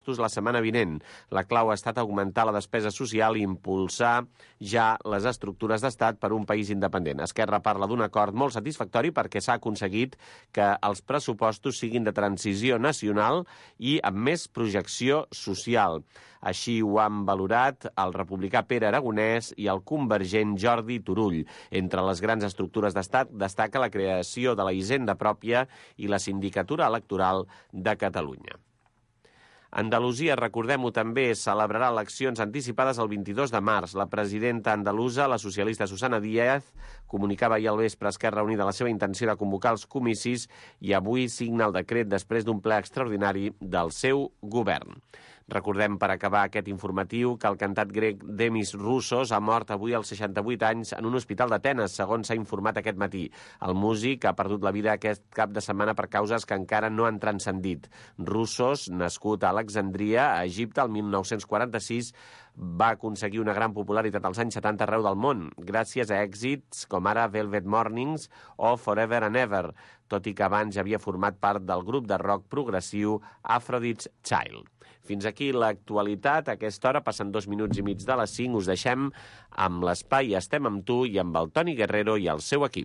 la setmana vinent. La clau ha estat augmentar la despesa social i impulsar ja les estructures d'estat per un país independent. Esquerra parla d'un acord molt satisfactori perquè s'ha aconseguit que els pressupostos siguin de transició nacional i amb més projecció social. Així ho han valorat el republicà Pere Aragonès i el convergent Jordi Turull. Entre les grans estructures d'estat destaca la creació de la hisenda pròpia i la sindicatura electoral de Catalunya. Andalusia, recordem-ho també, celebrarà eleccions anticipades el 22 de març. La presidenta andalusa, la socialista Susana Díaz, comunicava ahir al vespre a Esquerra Unida la seva intenció de convocar els comicis i avui signa el decret després d'un ple extraordinari del seu govern. Recordem, per acabar aquest informatiu, que el cantant grec Demis Roussos ha mort avui als 68 anys en un hospital d'Atenes, segons s'ha informat aquest matí. El músic ha perdut la vida aquest cap de setmana per causes que encara no han transcendit. Roussos, nascut a Alexandria, a Egipte, el 1946, va aconseguir una gran popularitat als anys 70 arreu del món, gràcies a èxits com ara Velvet Mornings o Forever and Ever, tot i que abans havia format part del grup de rock progressiu Aphrodite's Child. Fins aquí l'actualitat. A aquesta hora passen 2 minuts i mig de les 5. Us deixem amb l'espai Estem amb tu i amb el Toni Guerrero i el seu equip.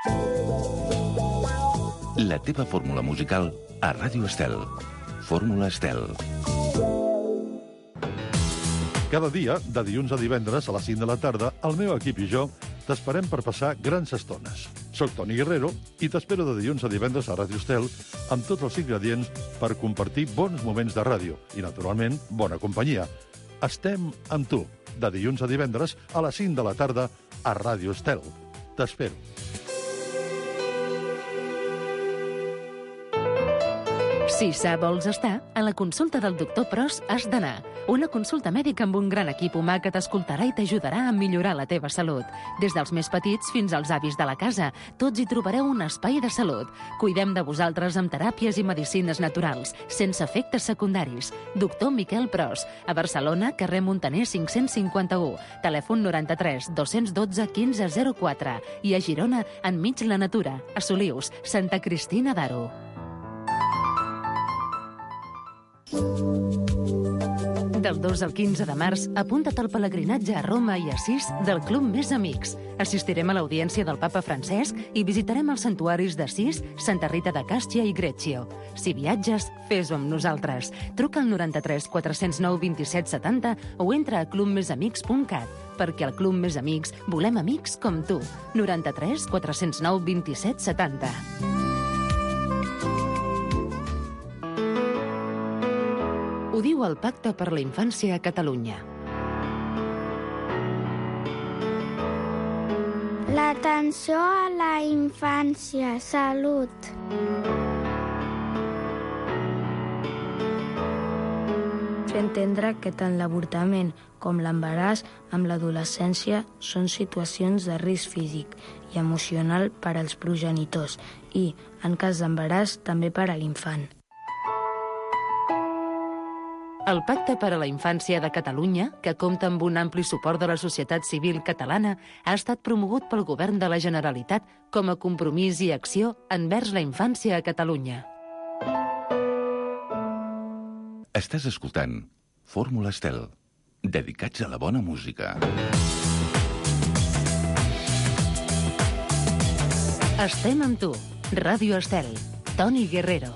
La teva fórmula musical a Ràdio Estel. Fórmula Estel. Cada dia, de dilluns a divendres a les 5 de la tarda, el meu equip i jo t'esperem per passar grans estones. Soc Toni Guerrero i t'espero de dilluns a divendres a Ràdio Estel amb tots els ingredients per compartir bons moments de ràdio i, naturalment, bona companyia. Estem amb tu, de dilluns a divendres a les 5 de la tarda a Ràdio Estel. T'espero. Si sa vols estar, a la consulta del doctor Pros has d'anar. Una consulta mèdica amb un gran equip humà que t'escoltarà i t'ajudarà a millorar la teva salut. Des dels més petits fins als avis de la casa, tots hi trobareu un espai de salut. Cuidem de vosaltres amb teràpies i medicines naturals, sense efectes secundaris. Doctor Miquel Pros, a Barcelona, carrer Montaner 551, telèfon 93 212 1504 i a Girona, enmig la natura, a Solius, Santa Cristina d'Aro. Del 2 al 15 de març, apunta't al pelegrinatge a Roma i Assís del Club Més Amics. Assistirem a l'audiència del papa Francesc i visitarem els santuaris d'Assís, Santa Rita de Càstia i Greccio. Si viatges, fes-ho amb nosaltres. Truca al 93 409 27 70 o entra a clubmesamics.cat, perquè al Club Més Amics volem amics com tu. 93 409 27 70. Ho diu el Pacte per la Infància a Catalunya. L'atenció a la infància, salut. Fer entendre que tant l'avortament com l'embaràs amb l'adolescència són situacions de risc físic i emocional per als progenitors i, en cas d'embaràs, també per a l'infant. El Pacte per a la Infància de Catalunya, que compta amb un ampli suport de la societat civil catalana, ha estat promogut pel Govern de la Generalitat com a compromís i acció envers la infància a Catalunya. Estàs escoltant Fórmula Estel, dedicats a la bona música. Estem amb tu. Ràdio Estel. Toni Guerrero.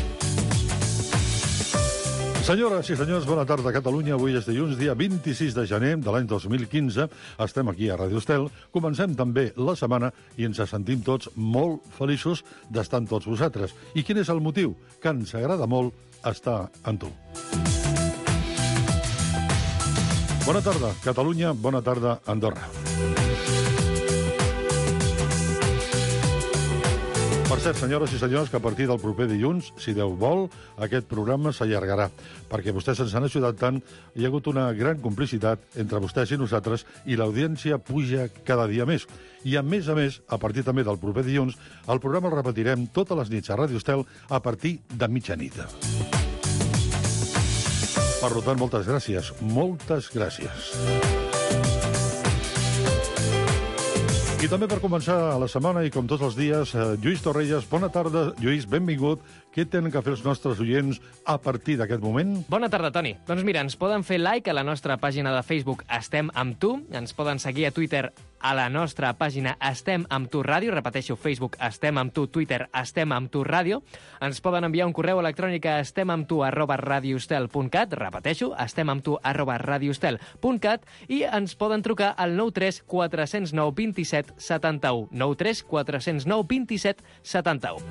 Senyores i senyors, bona tarda a Catalunya. Avui és dilluns, dia 26 de gener de l'any 2015. Estem aquí a Ràdio Estel. Comencem també la setmana i ens sentim tots molt feliços d'estar amb tots vosaltres. I quin és el motiu? Que ens agrada molt estar amb tu. Bona tarda, Catalunya. Bona tarda, Andorra. Per cert, senyores i senyors, que a partir del proper dilluns, si Déu vol, aquest programa s'allargarà, perquè vostès ens han ajudat tant, hi ha hagut una gran complicitat entre vostès i nosaltres, i l'audiència puja cada dia més. I a més, a partir també del proper dilluns, el programa el repetirem totes les nits a Ràdio Estel a partir de mitjanit. Per tant, moltes gràcies. Moltes gràcies. I també per començar la setmana i com tots els dies, Lluís Torrelles, bona tarda, Lluís, benvingut, Què tenen que fer els nostres oients a partir d'aquest moment? Bona tarda, Toni. Doncs mira, ens poden fer like a la nostra pàgina de Facebook Estem amb tu, ens poden seguir a Twitter a la nostra pàgina Estem amb tu ràdio, repeteixo, Facebook Estem amb tu, Twitter Estem amb tu ràdio, ens poden enviar un correu electrònic a estemamtu@radiostel.cat, repeteixo, estemamtu@radiostel.cat, i ens poden trucar al 93 409 27 71, 93 409 27 71.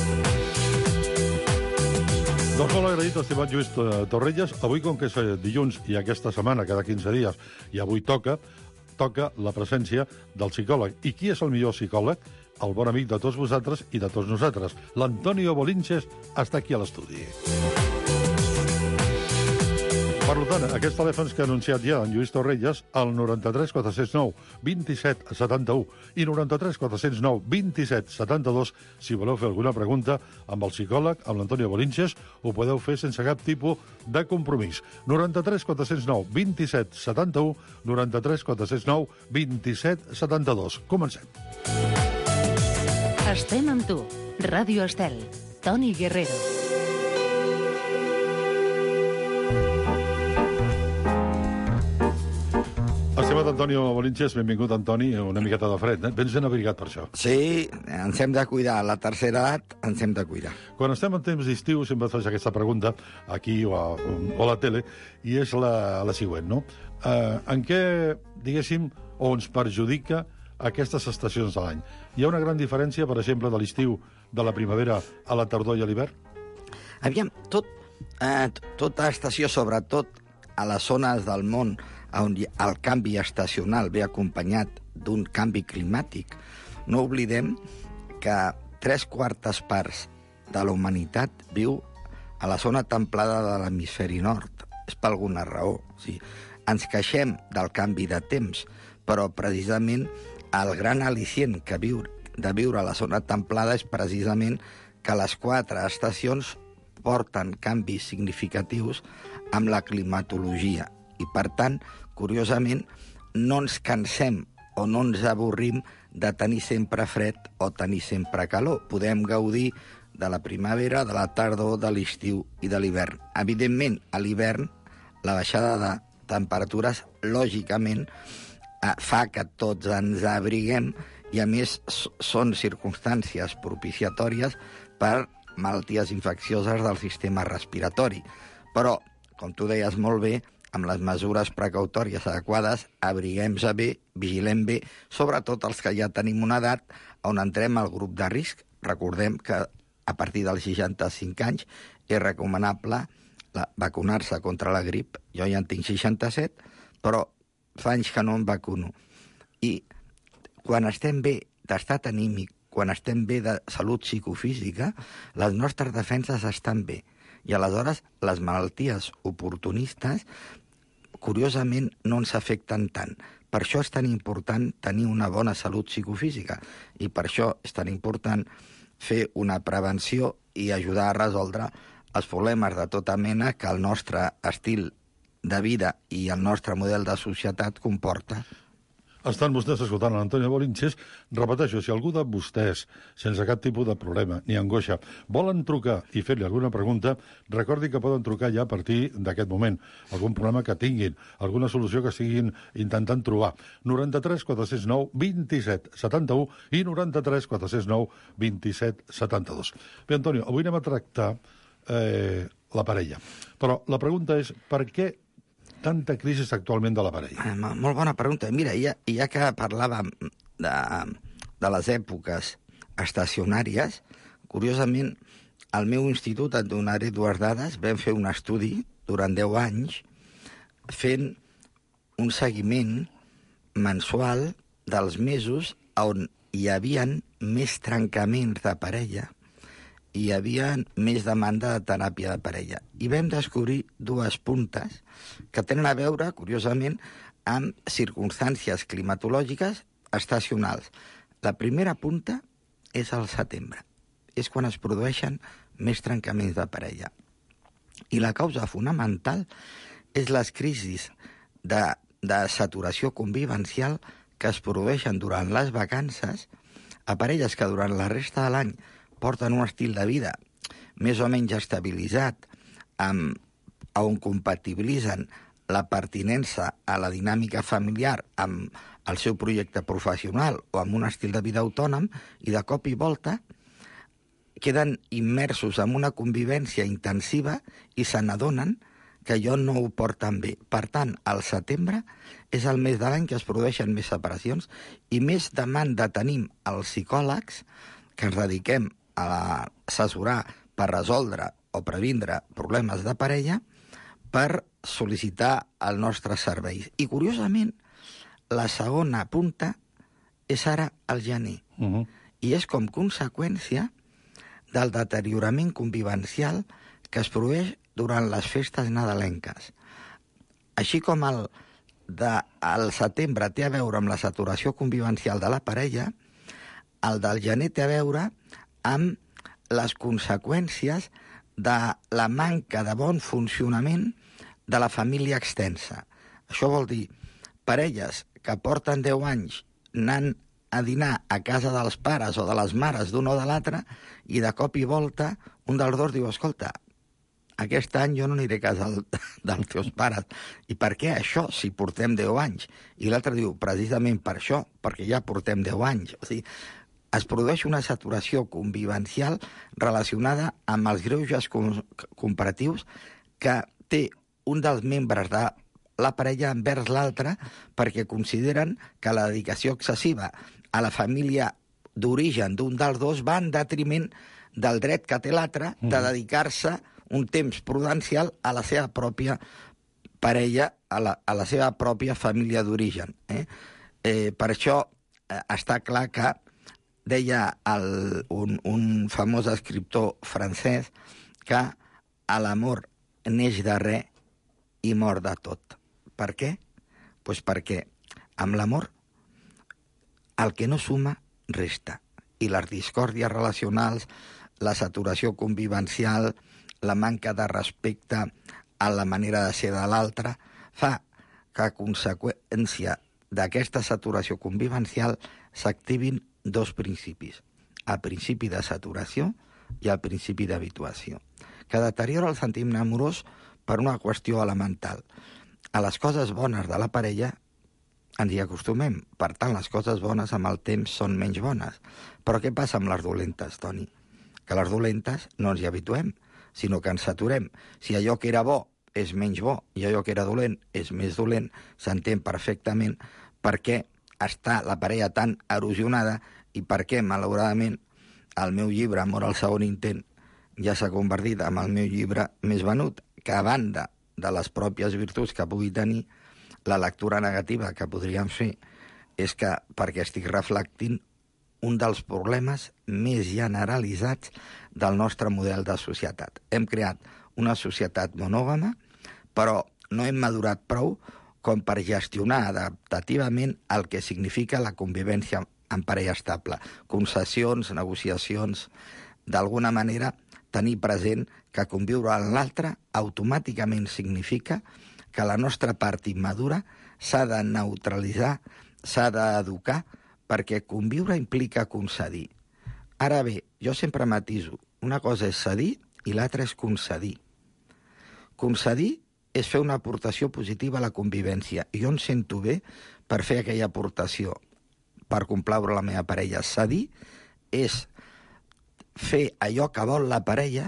Doncs molt agraït, estimat Lluís Torrelles. Avui, com que és dilluns i aquesta setmana, cada 15 dies, i avui toca la presència del psicòleg. I qui és el millor psicòleg? El bon amic de tots vosaltres i de tots nosaltres. L'Antonio Bolinches està aquí a l'estudi. Per tant, aquests telèfons que ha anunciat ja en Lluís Torrelles, el 93 409 27 71 i 93 409 27 72, si voleu fer alguna pregunta amb el psicòleg, amb l'Antonio Bolinches, ho podeu fer sense cap tipus de compromís. 93 409 27 71, 93 409 27 72. Comencem. Estem amb tu. Ràdio Estel. Toni Guerrero. Estimat Antonio Bolinches, benvingut, Antoni. Una miqueta de fred, eh? Vens ben abrigat per això. Sí, ens hem de cuidar. A la tercera edat ens hem de cuidar. Quan estem en temps d'estiu sempre faig aquesta pregunta, aquí o a la tele, i és la següent, no? En què, diguéssim, o ens perjudica aquestes estacions de l'any? Hi ha una gran diferència, per exemple, de l'estiu, de la primavera a la tardor i a l'hivern? Aviam, tota estació, sobretot a les zones del món on el canvi estacional ve acompanyat d'un canvi climàtic, no oblidem que 3/4 parts de la humanitat viu a la zona templada de l'hemisferi nord. És per alguna raó. O sigui, ens queixem del canvi de temps, però precisament el gran al·licient de viure a la zona templada és precisament que les 4 estacions porten canvis significatius amb la climatologia. I, per tant, curiosament, no ens cansem o no ens avorrim de tenir sempre fred o tenir sempre calor. Podem gaudir de la primavera, de la tardor, de l'estiu i de l'hivern. Evidentment, a l'hivern, la baixada de temperatures, lògicament, fa que tots ens abriguem i, a més, són circumstàncies propiciatòries per malalties infeccioses del sistema respiratori. Però, com tu deies molt bé, amb les mesures precautòries adequades, abriguem-se bé, vigilem bé, sobretot els que ja tenim una edat on entrem al grup de risc. Recordem que a partir dels 65 anys és recomanable vacunar-se contra la grip. Jo ja en tinc 67, però fa anys que no em vacuno. I quan estem bé d'estat anímic, quan estem bé de salut psicofísica, les nostres defenses estan bé. I aleshores les malalties oportunistes, curiosament, no ens afecten tant. Per això és tan important tenir una bona salut psicofísica i per això és tan important fer una prevenció i ajudar a resoldre els problemes de tota mena que el nostre estil de vida i el nostre model de societat comporta. Estan vostès escoltant l'Antonio Bolinches. Repeteixo, si algú de vostès, sense cap tipus de problema ni angoixa, volen trucar i fer-li alguna pregunta, recordi que poden trucar ja a partir d'aquest moment. Algun problema que tinguin, alguna solució que estiguin intentant trobar. 93 409 27 71 i 93 409 27 72. Bé, Antonio, avui anem a tractar la parella. Però la pregunta és, per què tanta crisi actualment de la parella? Molt bona pregunta. Mira, ja que parlàvem de les èpoques estacionàries, curiosament, al meu institut, et donaré 2 dades, vam fer un estudi durant 10 anys fent un seguiment mensual dels mesos on hi havia més trencaments de parella i hi havia més demanda de teràpia de parella. I vam descobrir 2 puntes que tenen a veure, curiosament, amb circumstàncies climatològiques estacionals. La primera punta és al setembre. És quan es produeixen més trencaments de parella. I la causa fonamental és les crisis de saturació convivencial que es produeixen durant les vacances a parelles que durant la resta de l'any porten un estil de vida més o menys estabilitzat, on compatibilitzen la pertinença a la dinàmica familiar amb el seu projecte professional o amb un estil de vida autònom, i de cop i volta queden immersos en una convivència intensiva i se n'adonen que allò no ho porten bé. Per tant, el setembre és el mes de l'any que es produeixen més separacions i més demanda tenim els psicòlegs que ens dediquem a assessorar per resoldre o previndre problemes de parella per sol·licitar els nostres serveis. I, curiosament, la segona punta és ara el gener. I és com conseqüència del deteriorament convivencial que es produeix durant les festes nadalenques. Així com el setembre té a veure amb la saturació convivencial de la parella, el del gener té a veure amb les conseqüències de la manca de bon funcionament de la família extensa. Això vol dir parelles que porten 10 anys anant a dinar a casa dels pares o de les mares d'un o de l'altre, i de cop i volta un dels dos diu: escolta, aquest any jo no aniré a casa dels teus pares. I per què això, si portem 10 anys? I l'altre diu: precisament per això, perquè ja portem 10 anys. O sigui, es produeix una saturació convivencial relacionada amb els greuges comparatius que té un dels membres de la parella envers l'altre, perquè consideren que la dedicació excessiva a la família d'origen d'un dels dos va en detriment del dret que té l'altre de dedicar-se un temps prudencial a la seva pròpia parella, a la seva pròpia família d'origen. Per això està clar que deia un famós escriptor francès que l'amor neix de res i mor de tot. Per què? Pues perquè amb l'amor el que no suma resta. I les discòrdies relacionals, la saturació convivencial, la manca de respecte a la manera de ser de l'altre, fa que a conseqüència d'aquesta saturació convivencial s'activin dos principis: el principi de saturació i el principi d'habituació, que deteriora el sentiment amorós per una qüestió elemental. A les coses bones de la parella ens hi acostumem, per tant les coses bones amb el temps són menys bones. Però què passa amb les dolentes, Toni? Que les dolentes no ens hi habituem, sinó que ens saturem. Si allò que era bo és menys bo i allò que era dolent és més dolent, s'entén perfectament per què està la parella tan erosionada i per què, malauradament, el meu llibre Amor al segon intent ja s'ha convertit en el meu llibre més venut, que a banda de les pròpies virtuts que pugui tenir, la lectura negativa que podríem fer és que perquè estic reflectint un dels problemes més generalitzats del nostre model de societat. Hem creat una societat monògama, però no hem madurat prou com per gestionar adaptativament el que significa la convivència en parella estable. Concessions, negociacions, d'alguna manera tenir present que conviure amb l'altre automàticament significa que la nostra part immadura s'ha de neutralitzar, s'ha d'educar, perquè conviure implica concedir. Ara bé, jo sempre matiso, una cosa és cedir i l'altra és concedir. Concedir és fer una aportació positiva a la convivència, i jo em sento bé per fer aquella aportació, per complaure la meva parella. Cedir és fer allò que vol la parella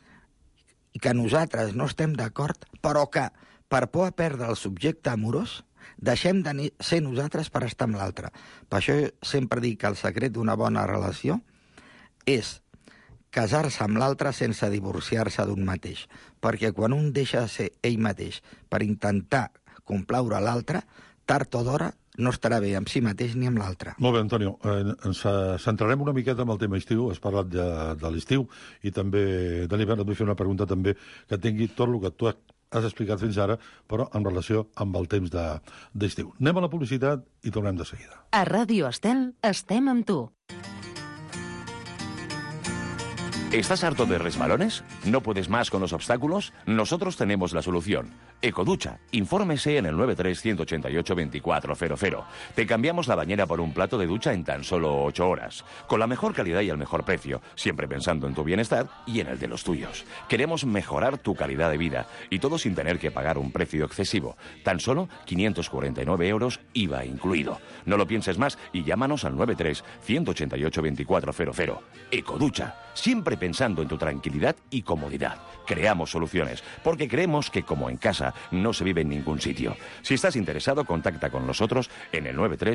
i que nosaltres no estem d'acord, però que per por a perdre el subjecte amorós deixem de ser nosaltres per estar amb l'altre. Per això jo sempre dic que el secret d'una bona relació és casar-se amb l'altre sense divorciar-se d'un mateix, perquè quan un deixa de ser ell mateix per intentar complaure l'altre, tard o d'hora no estarà bé amb si mateix ni amb l'altre. Molt bé, Antonio. Ens centrarem una miqueta en el tema estiu. Has parlat de l'estiu i també de l'hivern. Et vull fer una pregunta també que tingui tot el que tu has explicat fins ara, però en relació amb el temps d'estiu. Anem a la publicitat i tornem de seguida. A Ràdio Estel estem amb tu. ¿Estás harto de resbalones? ¿No puedes más con los obstáculos? Nosotros tenemos la solución. Ecoducha. Infórmese en el 93-188-2400. Te cambiamos la bañera por un plato de ducha en tan solo 8 horas. Con la mejor calidad y el mejor precio. Siempre pensando en tu bienestar y en el de los tuyos. Queremos mejorar tu calidad de vida. Y todo sin tener que pagar un precio excesivo. Tan solo 549 euros IVA incluido. No lo pienses más y llámanos al 93-188-2400. Ecoducha. Siempre pensando en tu tranquilidad y comodidad. Creamos soluciones, porque creemos que como en casa no se vive en ningún sitio. Si estás interesado, contacta con nosotros en el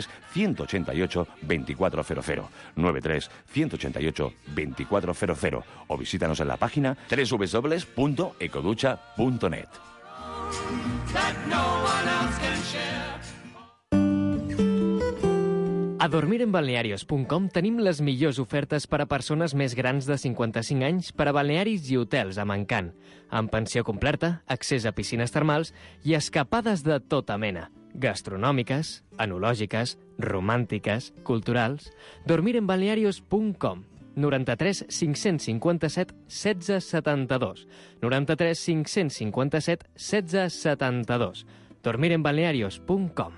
93-188-2400, 93-188-2400 o visítanos en la página www.ecoducha.net. A dormirenbalnearios.com tenim les millors ofertes per a persones més grans de 55 anys per a balnearis i hotels amb encant, amb pensió completa, accés a piscines termals i escapades de tota mena, gastronòmiques, enològiques, romàntiques, culturals. Dormirenbalnearios.com 93 557 16 72 93 557 16 72 dormirenbalnearios.com.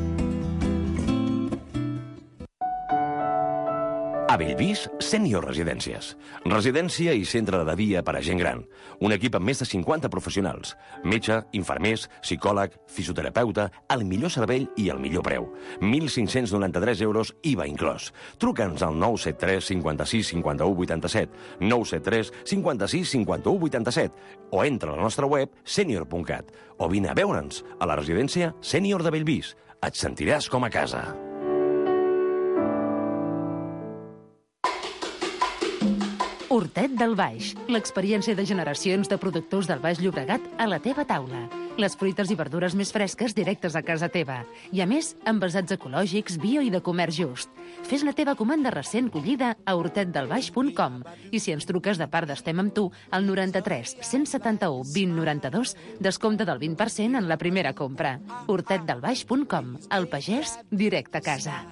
A Bellvís, Sènior Residències. Residència i centre de dia per a gent gran. Un equip amb més de 50 professionals. Metge, infermers, psicòleg, fisioterapeuta, el millor servei i el millor preu. 1.593 euros IVA inclòs. Truca'ns al 973 56 51 87, 973 56 51 87 o entra a la nostra web senior.cat o vine a veure'ns a la residència Sènior de Bellvís. Et sentiràs com a casa. Hortet del Baix, l'experiència de generacions de productors del Baix Llobregat a la teva taula. Les fruites i verdures més fresques directes a casa teva. I a més, envasats ecològics, bio i de comerç just. Fes la teva comanda recent collida a hortetdelbaix.com i si ens truques de part d'Estem amb tu, al 93 171 20 92, descompte del 20% en la primera compra. hortetdelbaix.com, el pagès directe a casa.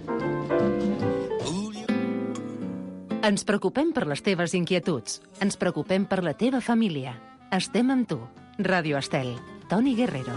Ens preocupem per les teves inquietuds. Ens preocupem per la teva família. Estem amb tu. Ràdio Estel. Toni Guerrero.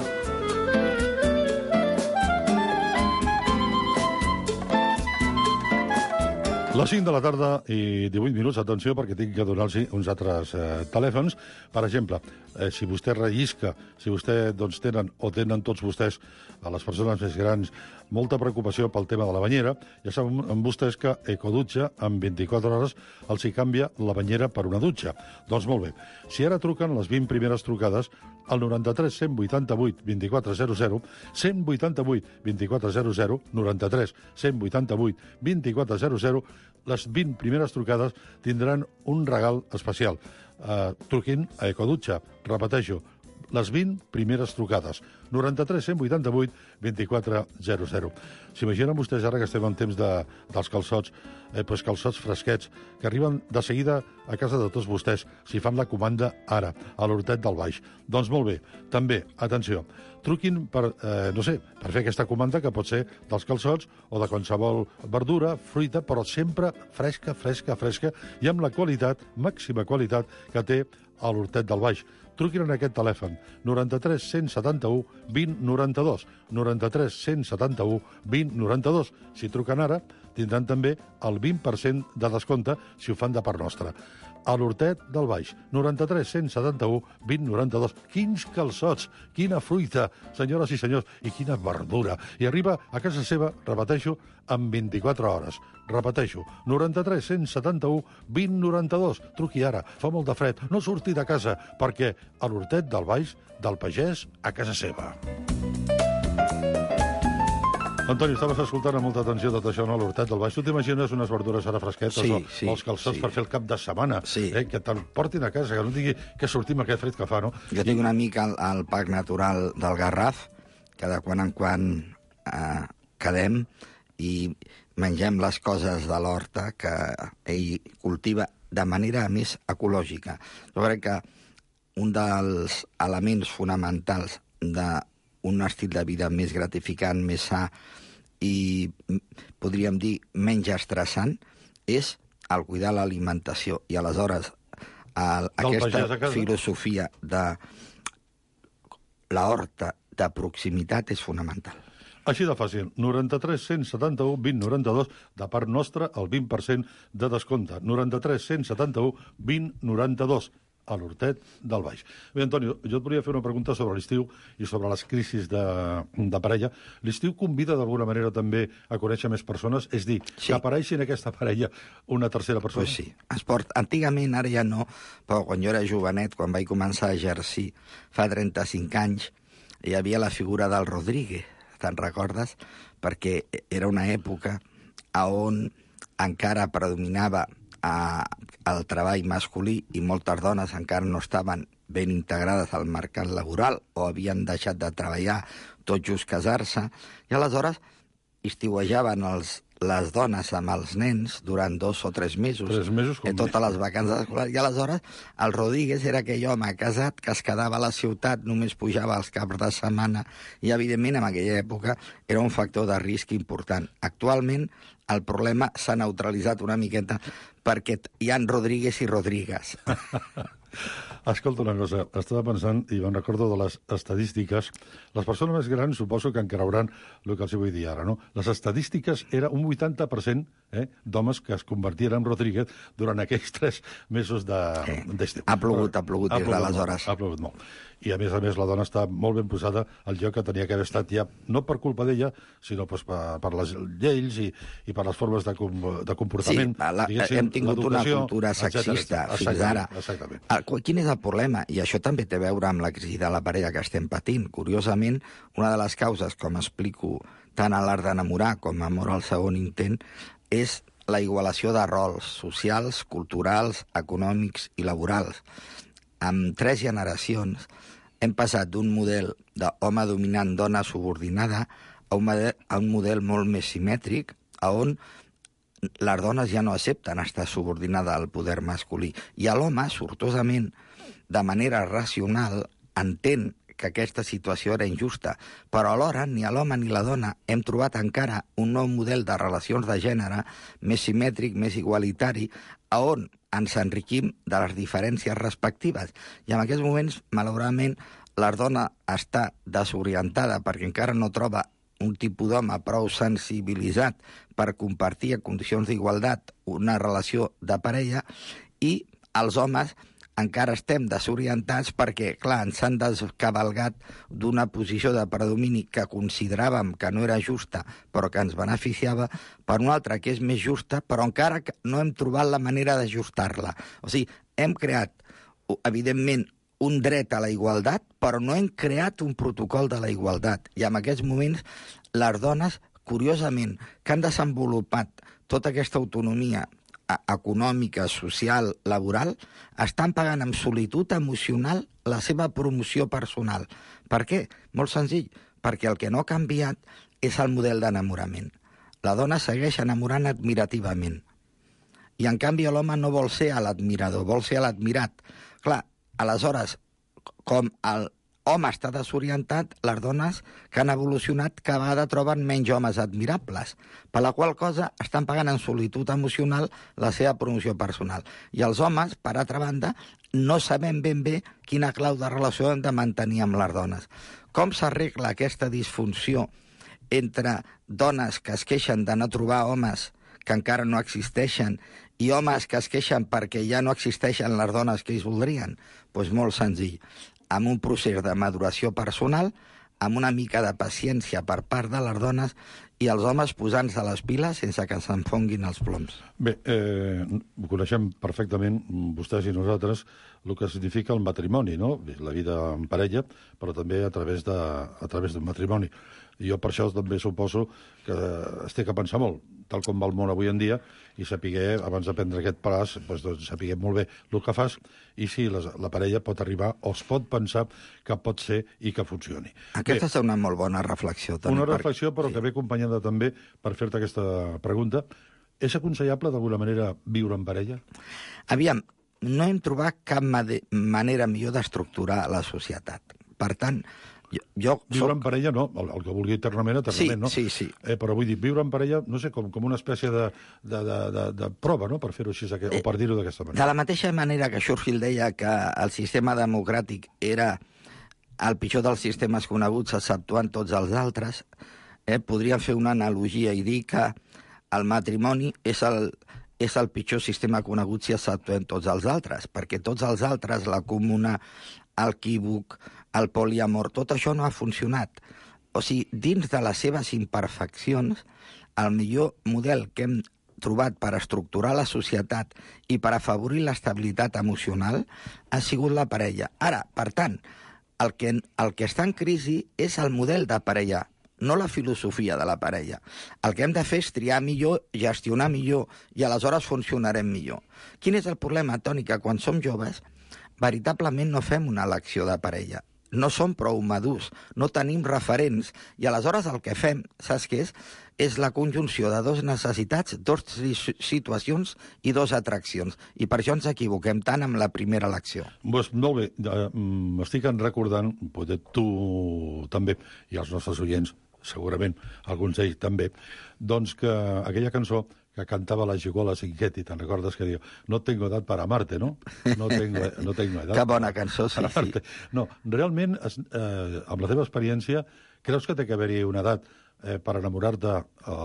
Les 5 de la tarda i 18 minuts, atenció, perquè tinc que donar-los uns altres telèfons. Per exemple, si vostè rellisca, si vostè tenen tots vostès, a les persones més grans, molta preocupació pel tema de la banyera, ja saben vostès que Ecodutxa, en 24 hores, els hi canvia la banyera per una dutxa. Doncs molt bé. Si ara truquen les 20 primeres trucades, al 93 188 2400, 188 2400, 93 188 2400, les 20 primeres trucades tindran un regal especial. Truquin a Ecodutxa, repeteixo, les 20 primeres trucades. 93 188 2400. S'imaginen vostès ara que estem en temps dels calçots, calçots fresquets, que arriben de seguida a casa de tots vostès, si fan la comanda ara, a l'Hortet del Baix. Doncs molt bé. També, atenció, truquin per fer aquesta comanda, que pot ser dels calçots o de qualsevol verdura, fruita, però sempre fresca, fresca, fresca, i amb la qualitat, màxima qualitat, que té a l'Hortet del Baix. Truquin en aquest telèfon, 93 171 20 92, 93 171 20 92. Si truquen ara, tindran també el 20% de descompte si ho fan de part nostra. A l'Hortet del Baix, 93 171 20 92. Quins calçots, quina fruita, senyores i senyors, i quina verdura. I arriba a casa seva, repeteixo, en 24 hores. Repeteixo, 93 171 20 92. Truqui ara, fa molt de fred, no surti de casa, perquè a l'Hortet del Baix, del pagès a casa seva. Antoni, estaves escoltant amb molta atenció tot això, no, a l'Hortet del Baix. Tu t'imagines unes verdures ara fresquetes o els calçots per fer el cap de setmana, que te'l portin a casa, que no tingui que sortir amb aquest fred que fa, no? Jo tinc un amic al Parc Natural del Garraf, que de quan en quan quedem i mengem les coses de l'horta que ell cultiva de manera més ecològica. Jo crec que un dels elements fonamentals d'un estil de vida més gratificant, més sa i, podríem dir, menys estressant, és al cuidar l'alimentació i aleshores aquesta filosofia de l'horta de proximitat és fonamental. Així de fàcil, 93 171 20 92, de part nostra, el 20% de descompte. 93 171 20 92, a l'Hortet del Baix. Bé, Antonio, jo et volia fer una pregunta sobre l'estiu i sobre les crisis de parella. L'estiu convida d'alguna manera també a conèixer més persones? És dir, que apareixi en aquesta parella una tercera persona? Pues sí. Antigament, ara ja no, però quan jo era jovenet, quan vaig començar a exercir fa 35 anys, hi havia la figura del Rodríguez, te'n recordes? Perquè era una època on encara predominava el treball masculí i moltes dones encara no estaven ben integrades al mercat laboral o havien deixat de treballar tot just casar-se, i aleshores estiuejaven les dones amb els nens durant 2 o 3 mesos. 3 mesos com totes les vacances escolars. I aleshores el Rodríguez era aquell home casat que es quedava a la ciutat, només pujava els caps de setmana, i evidentment en aquella època era un factor de risc important. Actualment el problema s'ha neutralitzat una miqueta perquè hi ha Rodríguez i Rodríguez. Escolta una cosa, estava pensant, i me'n recordo de les estadístiques, les persones més grans suposo que en creuran el que els vull dir ara, no? Les estadístiques era un 80% d'homes que es convertien en Rodríguez durant aquells 3 mesos d'estiu. Ha plogut des d'aleshores. Ha plogut molt. I a més, la dona està molt ben posada al lloc que tenia que haver estat ja, no per culpa d'ella, sinó pues, per les lleis i per les formes de comportament. Sí, hem tingut una cultura sexista fins ara. Exactament. Quin és el problema? I això també té a veure amb la crisi de la parella que estem patint. Curiosament, una de les causes, com explico tant a l'Art d'enamorar com a Amor al segon intent, és la igualació de rols socials, culturals, econòmics i laborals. En 3 generacions hem passat d'un model d'home dominant, dona subordinada, a un model molt més simètric, on les dones ja no accepten estar subordinada al poder masculí. I l'home, sortosament, de manera racional, entén que aquesta situació era injusta, però alhora ni l'home ni la dona hem trobat encara un nou model de relacions de gènere més simètric, més igualitari, on ens enriquim de les diferències respectives. I en aquests moments, malauradament, la dona està desorientada perquè encara no troba un tipus d'home prou sensibilitzat per compartir en condicions d'igualtat una relació de parella, i els homes encara estem desorientats perquè, clar, ens han descavalgat d'una posició de predomini que consideràvem que no era justa, però que ens beneficiava, per una altra que és més justa, però encara no hem trobat la manera d'ajustar-la. O sigui, hem creat, evidentment, un dret a la igualtat, però no hem creat un protocol de la igualtat. I en aquests moments, les dones, curiosament, que han desenvolupat tota aquesta autonomia econòmica, social, laboral, estan pagant amb solitud emocional la seva promoció personal. Per què? Molt senzill, perquè el que no ha canviat és el model d'enamorament. La dona segueix enamorant admirativament. I, en canvi, l'home no vol ser l'admirador, vol ser l'admirat. Clar, aleshores, com l'home està desorientat, les dones que han evolucionat cada vegada troben menys homes admirables, per la qual cosa estan pagant en solitud emocional la seva promoció personal. I els homes, per altra banda, no sabem ben bé quina clau de relació hem de mantenir amb les dones. Com s'arregla aquesta disfunció entre dones que es queixen de no trobar homes que encara no existeixen i homes que es queixen perquè ja no existeixen les dones que ells voldrien? Doncs molt senzill, amb un procés de maduració personal, amb una mica de paciència per part de les dones i els homes posant-se a les piles sense que s'enfonguin els ploms. Bé, coneixem perfectament, vostès i nosaltres, el que significa el matrimoni, no? La vida en parella, però també a través d'un matrimoni. I jo per això també suposo que es té que pensar molt, tal com va el món avui en dia, i saber, abans de prendre aquest pas, doncs, saber molt bé el que fas i si la parella pot arribar o es pot pensar que pot ser i que funcioni. Aquesta és una molt bona reflexió. Una reflexió, però que ve acompanyada també per fer-te aquesta pregunta. És aconsellable, d'alguna manera, viure en parella? Aviam, no hem trobat cap manera millor d'estructurar la societat. Per tant, Viure en parella no, el que vulgui eternament, no? Sí. Però vull dir, viure en parella, no sé, com una espècie de prova, no?, per fer-ho així, o per dir-ho d'aquesta manera. De la mateixa manera que Churchill deia que el sistema democràtic era el pitjor dels sistemes coneguts, exceptuant tots els altres, podríem fer una analogia i dir que el matrimoni és el pitjor sistema conegut si exceptuem tots els altres, perquè tots els altres, la comuna, el equívoc, el poliamor, tot això no ha funcionat. O sigui, dins de les seves imperfeccions, el millor model que hem trobat per estructurar la societat i per afavorir l'estabilitat emocional ha sigut la parella. Ara, per tant, el que està en crisi és el model de parella, no la filosofia de la parella. El que hem de fer és triar millor, gestionar millor, i aleshores funcionarem millor. Quin és el problema, Toni? Que quan som joves, veritablement no fem una elecció de parella. No som prou madurs, no tenim referents, i aleshores el que fem, saps què és? És la conjunció de dos necessitats, dos situacions i dos atraccions. I per això ens equivoquem tant amb la primera elecció. Pues, molt bé, m'estic recordant, potser tu també, i els nostres oients, segurament, alguns d'ells també, doncs que aquella cançó que cantava la Gigola Cinquetti, te'n recordes que diu no tengo edad para amarte, no? No tengo edad. Que bona cançó, sí. No, realment, amb la teva experiència, creus que té que haver-hi una edat per enamorar-te,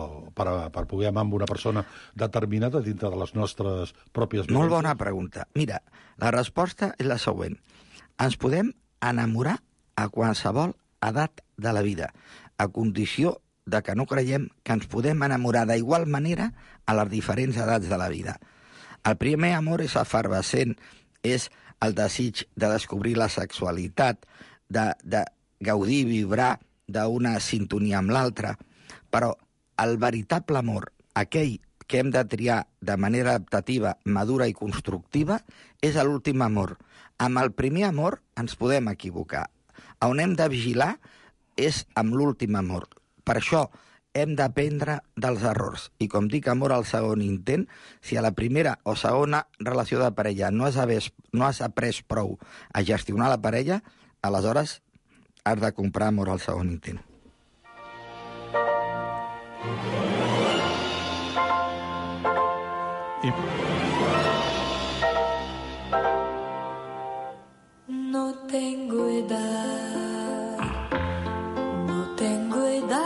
per poder amar amb una persona determinada dintre de les nostres pròpies vivències? Molt bona pregunta. Mira, la resposta és la següent. Ens podem enamorar a qualsevol edat de la vida, a condició de que no creiem que ens podem enamorar d'igual manera a les diferents edats de la vida. El primer amor és efervescent, és el desig de descobrir la sexualitat, de gaudir, vibrar d'una sintonia amb l'altra, però el veritable amor, aquell que hem de triar de manera adaptativa, madura i constructiva, és l'últim amor. Amb el primer amor ens podem equivocar. On hem de vigilar és amb l'últim amor. Per això hem d'aprendre dels errors. I com dic amor al segon intent, si a la primera o segona relació de parella no has après prou a gestionar la parella, aleshores has de comprar amor al segon intent. No tengo edad, no tengo edad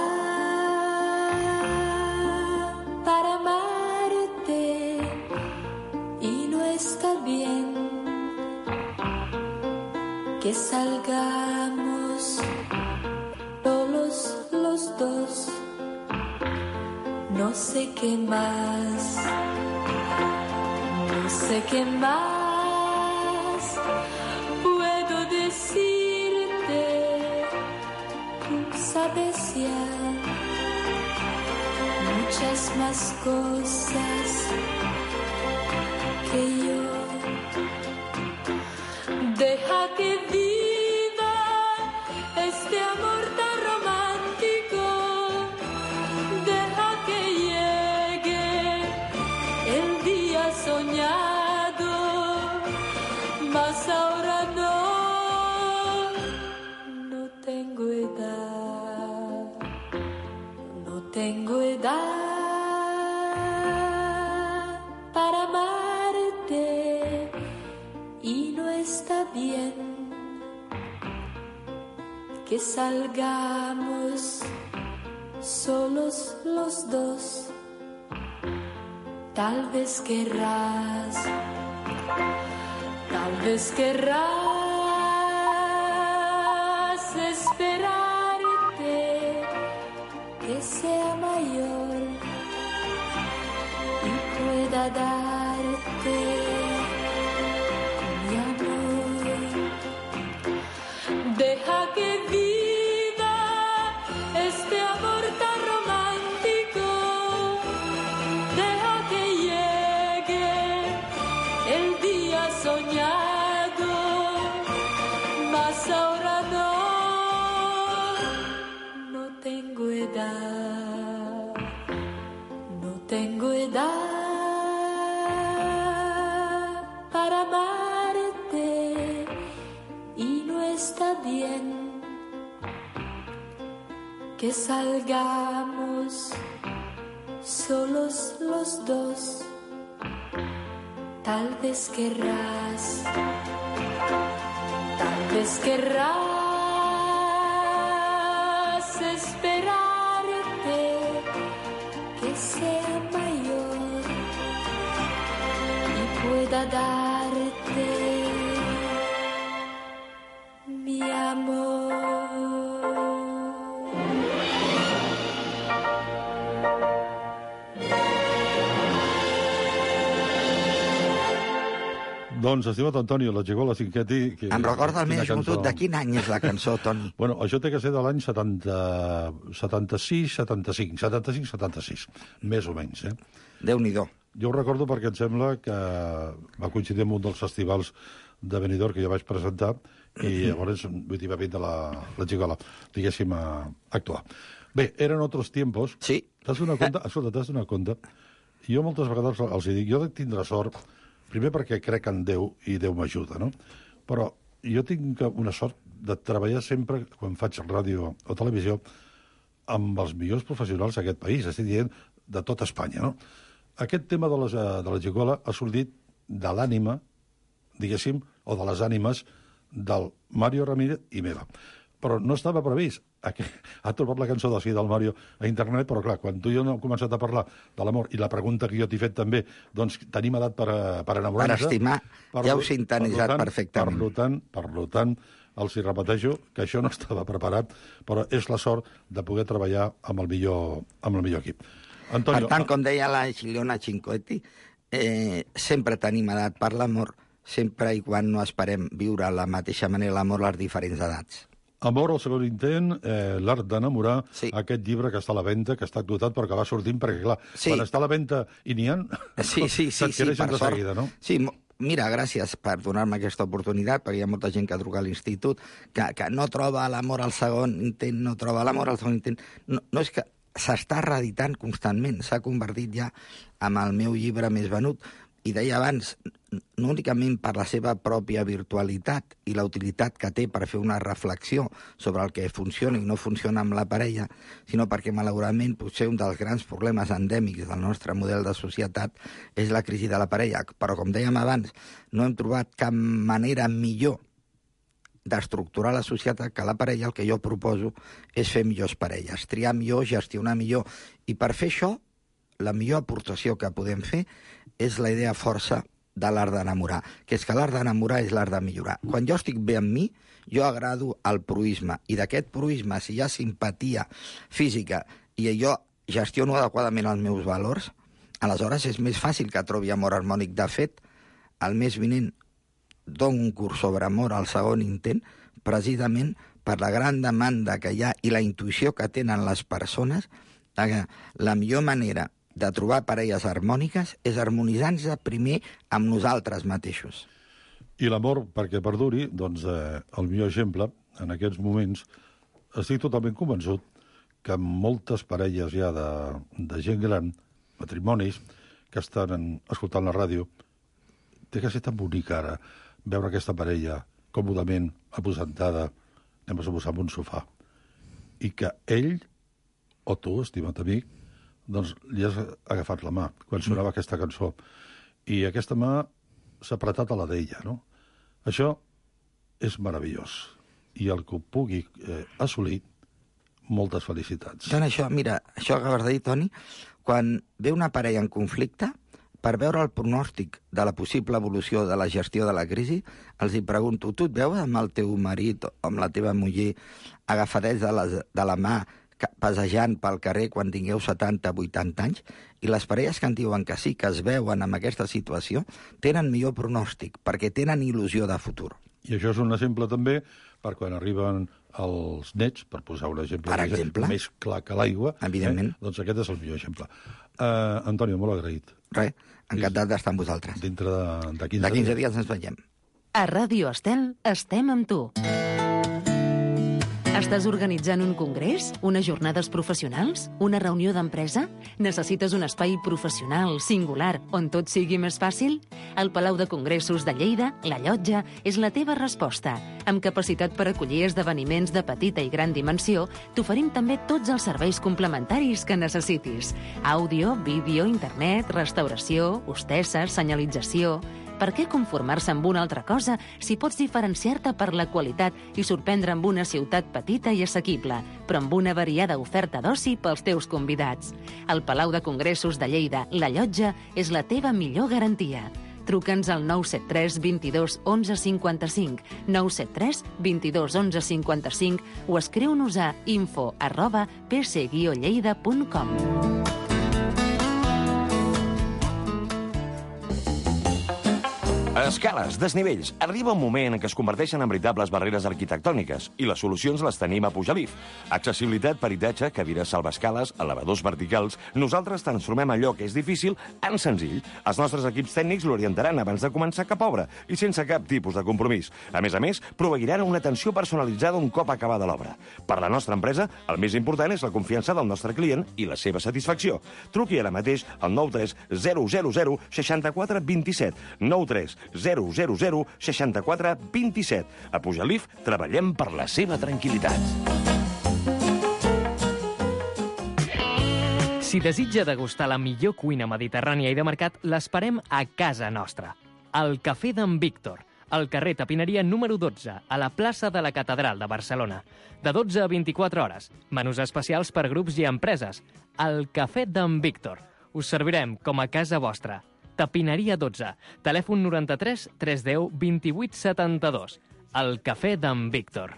para amarte y no está bien que salgamos solos los dos. No sé qué más, no sé qué más puedo decirte. Tú sabes ya muchas más cosas que yo. Deja que viva este amor tan romántico. Deja que llegue el día soñado, mas ahora no tengo edad, no tengo edad para amarte y no está bien que salgamos solos los dos. Tal vez querrás esperarte que sea mayor y pueda darte mi amor. Deja que viva este amor tan romántico. Deja que llegue el día soñado, mas ahora no tengo edad, no tengo edad que salgamos solos los dos. Tal vez querrás esperarte que sea mayor y pueda darte mi amor. Doncs, estimat Antonio, la Gigola Cinquetti... Em recorda el més fotut de quin any és la cançó, Toni? Bueno, això té que ser de l'any 76, més o menys, eh? Déu-n'hi-do. Jo ho recordo perquè em sembla que va coincidir amb un dels festivals de Benidorm que jo vaig presentar i llavors vull dir, va vindre la Gigola, diguéssim, a actuar. Bé, eren altres tiempos. Sí. T'has donat compte? Escolta, t'has donat compte? Jo moltes vegades els dic, jo dic tindrà sort, primer perquè crec en Déu i Déu m'ajuda, no? Però jo tinc una sort de treballar sempre, quan faig ràdio o televisió, amb els millors professionals d'aquest país, estic dient de tot Espanya, no? Aquest tema de la Gigola ha sortit de l'ànima, diguéssim, o de les ànimes del Mario Ramírez i meva. Però no estava previst. Ha trobat la cançó del Mario a internet, però clar, quan tu i jo hem començat a parlar de l'amor, i la pregunta que jo t'he fet també, doncs tenim edat per enamorar-nos... Per estimar, ja ho sintonitzat perfectament. Per tant, els hi repeteixo que això no estava preparat, però és la sort de poder treballar amb el millor equip. Antonio, per tant, com deia la Gigliola Cinquetti, sempre tenim edat per l'amor, sempre i quan no esperem viure la mateixa manera l'amor a les diferents edats. Amor, el segon intent, l'art d'enamorar, sí. Aquest llibre que està a la venda, que està dotat però que va sortint, perquè clar, sí. Quan està a la venda i n'hi ha, s'adquireixen de seguida, no? Sí, mira, gràcies per donar-me aquesta oportunitat, perquè hi ha molta gent que truca a l'institut, que no troba l'amor al segon intent, no troba l'amor al segon intent. No és que s'està reeditant constantment, s'ha convertit ja en el meu llibre més venut. I deia abans, no únicament per la seva pròpia virtualitat i la utilitat que té per fer una reflexió sobre el que funciona i no funciona amb la parella, sinó perquè, malauradament, potser un dels grans problemes endèmics del nostre model de societat és la crisi de la parella. Però, com dèiem abans, no hem trobat cap manera millor d'estructurar la societat que la parella. El que jo proposo és fer millors parelles, triar millor, gestionar millor. I per fer això, la millor aportació que podem fer és la idea força de l'art d'enamorar, que és que l'art d'enamorar és l'art de millorar. Quan jo estic bé amb mi, jo agrado al proisme, i d'aquest proisme, si hi ha simpatia física i jo gestiono adequadament els meus valors, aleshores és més fàcil que trobi amor harmònic. De fet, el mes vinent dono un curs sobre amor al segon intent, precisament per la gran demanda que hi ha i la intuïció que tenen les persones, que la millor manera de trobar parelles harmòniques és harmonitzar-nos primer amb nosaltres mateixos. I l'amor, perquè perduri, doncs el millor exemple, en aquests moments, estic totalment convençut que moltes parelles ja de gent gran, matrimonis, que estan escoltant la ràdio, té que ser tan bonic ara veure aquesta parella còmodament aposentada, anem a suposar, en un sofà, i que ell, o tu, estimat amic, doncs li has agafat la mà quan sonava aquesta cançó. I aquesta mà s'ha apretat a la d'ella, no? Això és meravellós. I el que ho pugui assolir, moltes felicitats. Doncs això, mira, això que acabes de dir, Toni, quan ve una parella en conflicte, per veure el pronòstic de la possible evolució de la gestió de la crisi, els hi pregunto, tu et veus amb el teu marit o amb la teva muller agafadets de la mà, passejant pel carrer quan tingueu 70-80 anys, i les parelles que en diuen que sí, que es veuen en aquesta situació, tenen millor pronòstic, perquè tenen il·lusió de futur. I això és un exemple també per quan arriben els nets, per posar un exemple, més clar que l'aigua, evidentment. Doncs aquest és el millor exemple. Antonio, molt agraït. Res, encantat d'estar amb vosaltres. Dintre de 15 dies. De 15 dies ens veiem. A Ràdio Estel estem amb tu. Estàs organitzant un congrés? Unes jornades professionals? Una reunió d'empresa? Necessites un espai professional, singular, on tot sigui més fàcil? El Palau de Congressos de Lleida, La Llotja, és la teva resposta. Amb capacitat per acollir esdeveniments de petita i gran dimensió, t'oferim també tots els serveis complementaris que necessitis. Àudio, vídeo, internet, restauració, hostesses, senyalització... Per què conformar-se amb una altra cosa si pots diferenciar-te per la qualitat i sorprendre amb una ciutat petita i assequible, però amb una variada oferta d'oci pels teus convidats? El Palau de Congressos de Lleida, La Llotja, és la teva millor garantia. Truca'ns al 973 22 11 55, 973 22 11 55 o escriu-nos a info@pc-lleida.com. Escales, desnivells. Arriba un moment en què es converteixen en veritables barreres arquitectòniques i les solucions les tenim a Pujalif. Accessibilitat, peritatge, cadires salvaescales, elevadors verticals... Nosaltres transformem allò que és difícil en senzill. Els nostres equips tècnics l'orientaran abans de començar cap obra i sense cap tipus de compromís. A més, proveiran una atenció personalitzada un cop acabada l'obra. Per la nostra empresa, el més important és la confiança del nostre client i la seva satisfacció. Truqui ara mateix al 93 000 64 27, 93 000 64 27. A Pujalif treballem per la seva tranquil·litat. Si desitja degustar la millor cuina mediterrània i de mercat, l'esperem a casa nostra. Al Cafè d'en Víctor, al carrer Tapineria número 12, a la plaça de la Catedral de Barcelona. De 12 a 24 hores. Menús especials per grups i empreses. Al Cafè d'en Víctor. Us servirem com a casa vostra. Tapineria 12, telèfon 93 310 28 72. El Cafè d'en Víctor.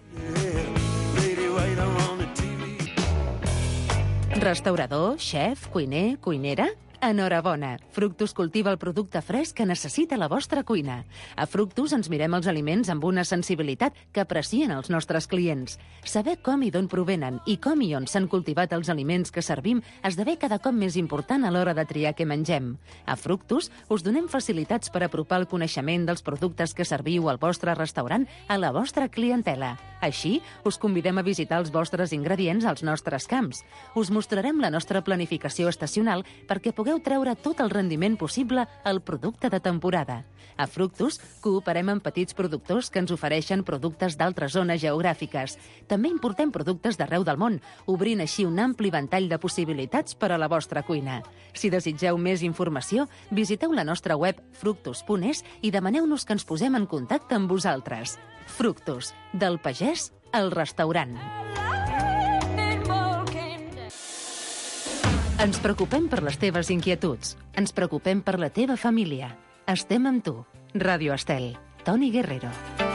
Restaurador, xef, cuiner, cuinera... Enhorabona! Fructus cultiva el producte fresc que necessita la vostra cuina. A Fructus ens mirem els aliments amb una sensibilitat que aprecien els nostres clients. Saber com i d'on provenen i com i on s'han cultivat els aliments que servim esdevé cada cop més important a l'hora de triar què mengem. A Fructus us donem facilitats per apropar el coneixement dels productes que serviu al vostre restaurant a la vostra clientela. Així, us convidem a visitar els vostres ingredients als nostres camps. Us mostrarem la nostra planificació estacional perquè pugueu treure tot el rendiment possible al producte de temporada. A Fructus cooperem amb petits productors que ens ofereixen productes d'altres zones geogràfiques. També importem productes d'arreu del món, obrint així un ampli ventall de possibilitats per a la vostra cuina. Si desitgeu més informació, visiteu la nostra web fructus.es i demaneu-nos que ens posem en contacte amb vosaltres. Fructus, del pagès al restaurant. Ens preocupem per les teves inquietuds. Ens preocupem per la teva família. Estem amb tu. Ràdio Estel. Toni Guerrero.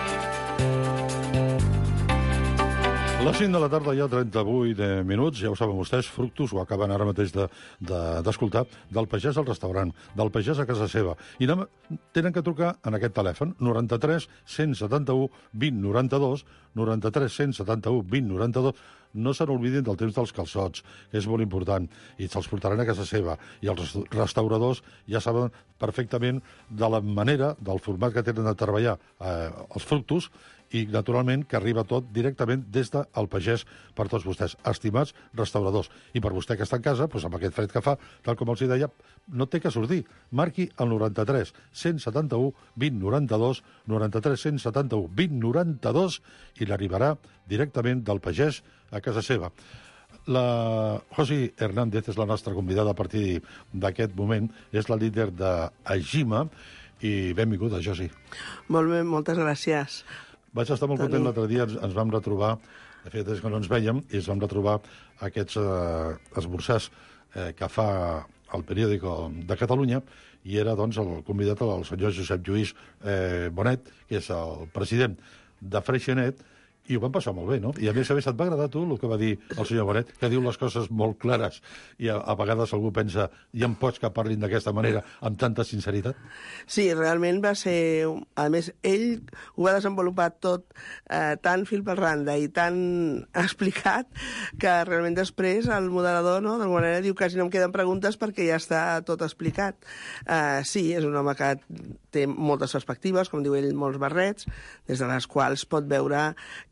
Les 5 de la tarda hi ha 38 minuts, ja ho saben vostès, Fructus, ho acaben ara mateix d'escoltar, del pagès al restaurant, del pagès a casa seva. I tenen que trucar en aquest telèfon, 93 171 20 92, 93 171 20 92, no se n'oblidin del temps dels calçots, que és molt important, i se'ls portaran a casa seva. I els restauradors ja saben perfectament de la manera, del format que tenen de treballar els Fructus, i, naturalment, que arriba tot directament des del pagès per tots vostès, estimats restauradors. I per vostè que està en casa, doncs amb aquest fred que fa, tal com els deia, no té que sortir. Marqui el 93 171 20 92, 93 171 20 92, i l'arribarà directament del pagès a casa seva. La Josi Hernández és la nostra convidada a partir d'aquest moment, és la líder d'Ajima, i benvinguda, Josi. Molt bé, moltes gràcies. Vaig estar molt content l'altre dia, ens vam retrobar, de fet, és que no ens vèiem, i ens vam retrobar aquests esmorzars que fa el periòdico de Catalunya, i era, doncs, el convidat el senyor Josep Lluís Bonet, que és el president de Freixenet, i ho vam passar molt bé, no? I a més et va agradar tu el que va dir el senyor Bonet, que diu les coses molt clares, i a vegades algú pensa, ja em pots que parlin d'aquesta manera, amb tanta sinceritat? Sí, realment va ser... A més, ell ho va desenvolupar tot tan fil per randa i tan explicat que realment després el moderador, no, d'alguna manera, diu que si no em queden preguntes perquè ja està tot explicat. Sí, és un home que té moltes perspectives, com diu ell, molts barrets, des de les quals pot veure que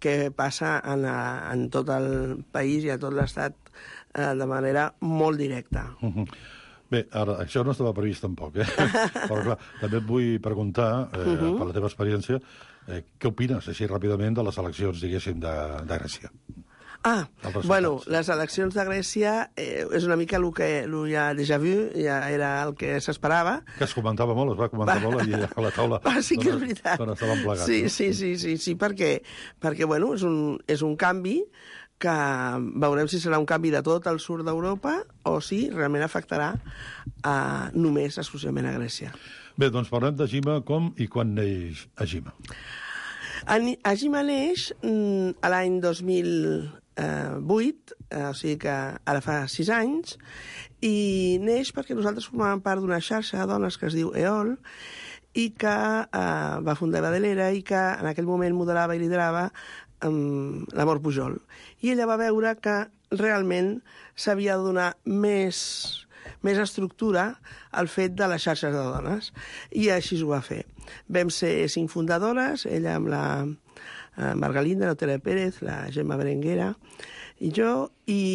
que passa en tot el país i a tot l'Estat de manera molt directa. Bé, ara, això no estava previst tampoc, però clar, també et vull preguntar, per la teva experiència, què opines, així ràpidament, de les eleccions, diguéssim, de Grècia? Bueno, les eleccions de Grècia és una mica el que ja déjà vu, ja era el que s'esperava. Que es comentava molt, es va comentar molt allà a la taula. Sí que és veritat. Quan estàvem plegats. Sí, perquè bueno, és un canvi que veurem si serà un canvi de tot el sud d'Europa o si realment afectarà només exclusivament a Grècia. Bé, doncs parlem d'Agima, com i quan neix Agima. Agima neix a l'any 2008, o sigui que ara fa 6 anys, i neix perquè nosaltres formàvem part d'una xarxa de dones que es diu EOL i que va fundar Badelera i que en aquell moment modelava i liderava l'Amor Pujol. I ella va veure que realment s'havia de donar més estructura al fet de les xarxes de dones. I així ho va fer. Vam ser 5 fundadores, ella amb la Margalinda, la Tere Pérez, la Gemma Berenguera i jo,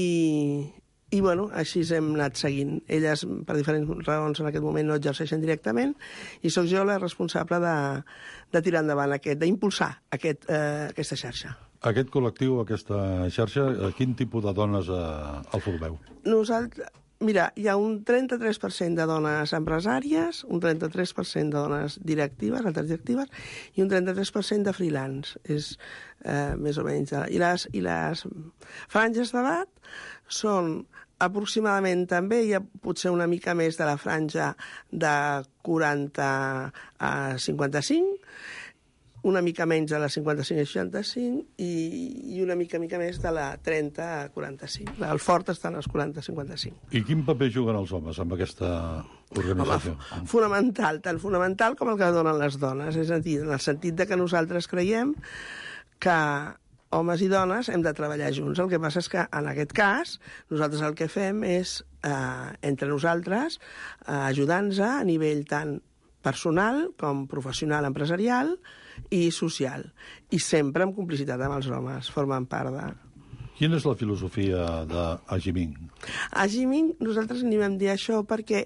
i bueno, així hem anat seguint. Elles, per diferents raons, en aquest moment no exerceixen directament, i sóc jo la responsable de tirar endavant d'impulsar aquesta xarxa. Aquest col·lectiu, aquesta xarxa, quin tipus de dones el formeu? Mira, hi ha un 33% de dones empresàries, un 33% de dones directives, altres directives, i un 33% de freelance. És més o menys. I les franges d'edat són aproximadament també, hi ha potser una mica més de la franja de 40 a 55, una mica menys de la 55 a 65 i una mica més de la 30 a 45. El fort està en els 40 a 55. I quin paper juguen els homes amb aquesta organització? Home, fonamental, tan fonamental com el que donen les dones. És a dir, en el sentit de que nosaltres creiem que homes i dones hem de treballar junts. El que passa és que, en aquest cas, nosaltres el que fem és, entre nosaltres, ajudar-nos a nivell tant personal com professional, empresarial i social. I sempre amb complicitat amb els homes, formen part de... Quina és la filosofia d'Agiming? Agiming, nosaltres n'hi vam dir això perquè